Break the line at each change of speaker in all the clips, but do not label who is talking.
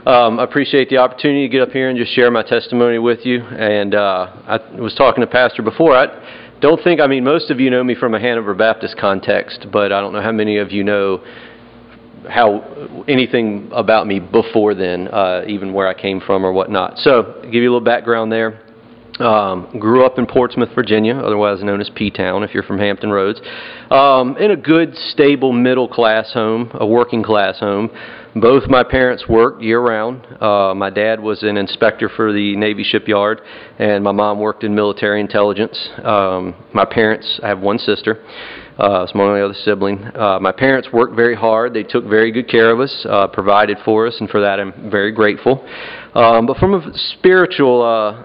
I appreciate the opportunity to get up here and just share my testimony with you. And I was talking to Pastor before. Most of you know me from a Hanover Baptist context, but I don't know how many of you know anything about me before then, even where I came from or whatnot. So, to give you a little background there. Grew up in Portsmouth, Virginia, otherwise known as P-Town if you're from Hampton Roads, in a good, stable, middle-class home, a working-class home. Both my parents worked year-round. My dad was an inspector for the Navy shipyard, and my mom worked in military intelligence. My parents, I have one sister. It's my only other sibling. My parents worked very hard. They took very good care of us, provided for us, and for that I'm very grateful. But from a spiritual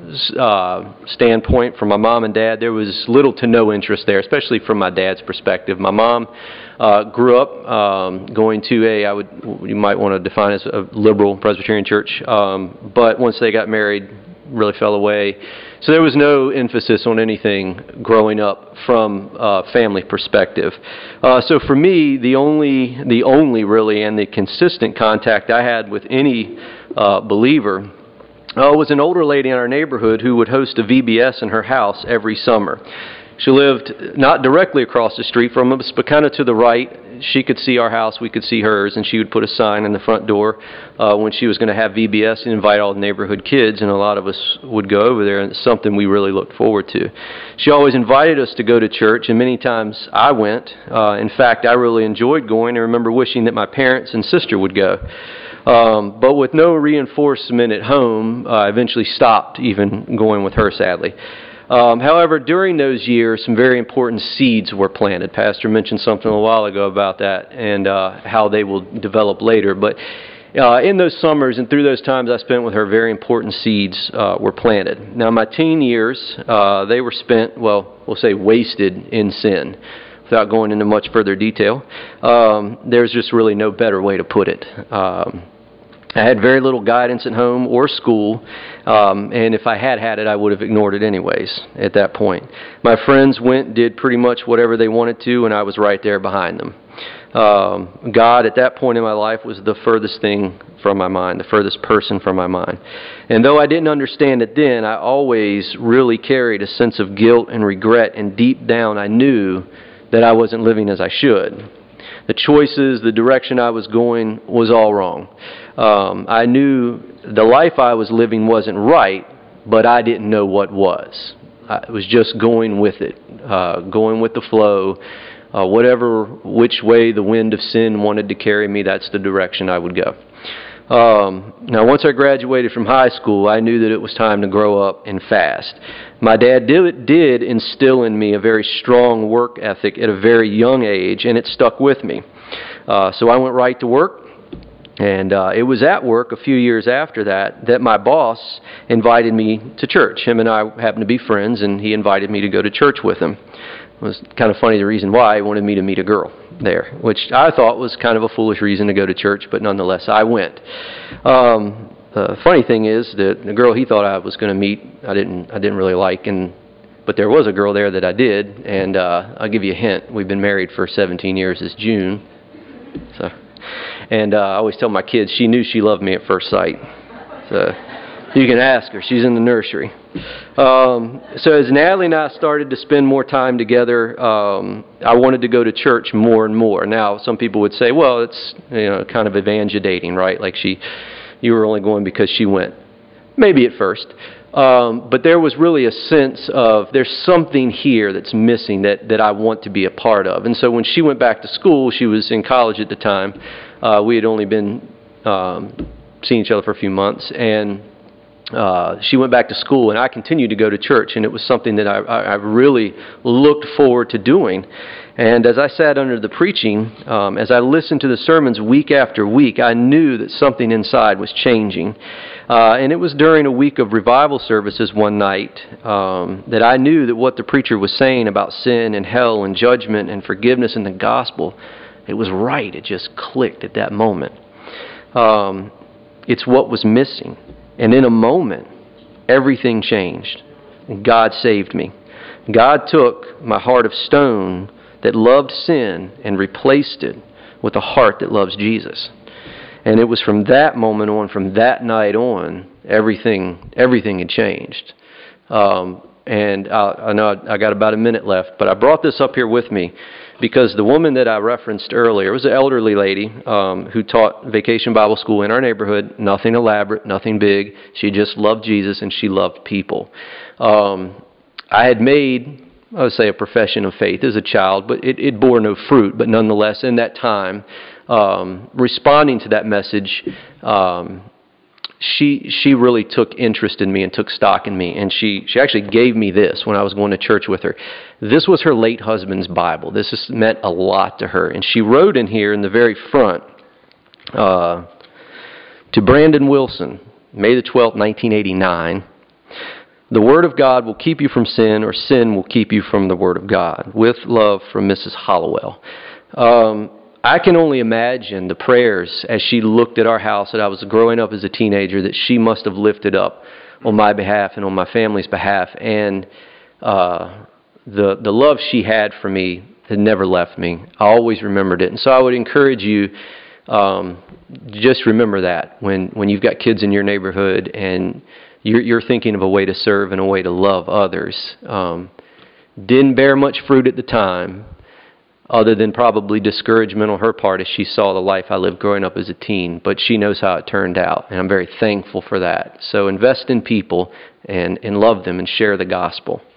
standpoint, from my mom and dad, there was little to no interest there, especially from my dad's perspective. My mom grew up going to you might want to define as a liberal Presbyterian church, but once they got married, really fell away. So there was no emphasis on anything growing up from a family perspective. So for me, the only really and the consistent contact I had with any believer was an older lady in our neighborhood who would host a VBS in her house every summer. She lived not directly across the street from us, but kind of to the right. She could see our house, we could see hers, and she would put a sign in the front door when she was going to have VBS and invite all the neighborhood kids, and a lot of us would go over there, and it's something we really looked forward to. She always invited us to go to church, and many times I went. In fact, I really enjoyed going. I remember wishing that my parents and sister would go. But with no reinforcement at home, I eventually stopped even going with her, sadly. However, during those years, some very important seeds were planted. Pastor mentioned something a while ago about that and how they will develop later. But in those summers and through those times I spent with her, very important seeds were planted. Now, my teen years, they were spent, we'll say wasted in sin. Without going into much further detail, there's just really no better way to put it. I had very little guidance at home or school, and if I had it, I would have ignored it anyways at that point. My friends did pretty much whatever they wanted to, and I was right there behind them. God, at that point in my life, was the furthest thing from my mind, the furthest person from my mind. And though I didn't understand it then, I always really carried a sense of guilt and regret, and deep down I knew that I wasn't living as I should. The choices, the direction I was going was all wrong. I knew the life I was living wasn't right, but I didn't know what was. I was just going with it, going with the flow. Which way the wind of sin wanted to carry me, that's the direction I would go. Now, once I graduated from high school, I knew that it was time to grow up and fast. My dad did instill in me a very strong work ethic at a very young age, and it stuck with me. So I went right to work, and it was at work a few years after that my boss invited me to church. Him and I happened to be friends, and he invited me to go to church with him. It was kind of funny the reason why. He wanted me to meet a girl there, which I thought was kind of a foolish reason to go to church, but nonetheless, I went. The funny thing is that the girl he thought I was going to meet, I didn't really like, but there was a girl there that I did, and I'll give you a hint. We've been married for 17 years this June. So, and I always tell my kids she knew she loved me at first sight. So you can ask her. She's in the nursery. So as Natalie and I started to spend more time together, I wanted to go to church more and more. Now, some people would say, well, it's kind of evangelidating, right? Like you were only going because she went. Maybe at first. But there was really a sense of there's something here that's missing that I want to be a part of. And so when she went back to school, she was in college at the time. We had only been seeing each other for a few months, and she went back to school, and I continued to go to church, and it was something that I really looked forward to doing. And as I sat under the preaching, as I listened to the sermons week after week, I knew that something inside was changing. And it was during a week of revival services one night that I knew that what the preacher was saying about sin and hell and judgment and forgiveness and the gospel, it was right. It just clicked at that moment. It's what was missing. And in a moment, everything changed. And God saved me. God took my heart of stone that loved sin and replaced it with a heart that loves Jesus. And it was from that moment on, from that night on, everything had changed. And I know I got about a minute left, but I brought this up here with me because the woman that I referenced earlier was an elderly lady who taught Vacation Bible School in our neighborhood. Nothing elaborate, nothing big. She just loved Jesus and she loved people. I had made, I would say, a profession of faith as a child, but it bore no fruit. But nonetheless, in that time, responding to that message, she really took interest in me and took stock in me, and she actually gave me this when I was going to church with her. This was her late husband's Bible. This has meant a lot to her, and she wrote in here in the very front, to Brandon Wilson, May the 12th, 1989, "The Word of God will keep you from sin, or sin will keep you from the Word of God. With love, from Mrs. Hollowell." I can only imagine the prayers as she looked at our house that I was growing up as a teenager that she must have lifted up on my behalf and on my family's behalf. And the love she had for me had never left me. I always remembered it. And so I would encourage you, just remember that when you've got kids in your neighborhood and you're thinking of a way to serve and a way to love others. Didn't bear much fruit at the time, other than probably discouragement on her part as she saw the life I lived growing up as a teen. But she knows how it turned out, and I'm very thankful for that. So invest in people and love them and share the gospel.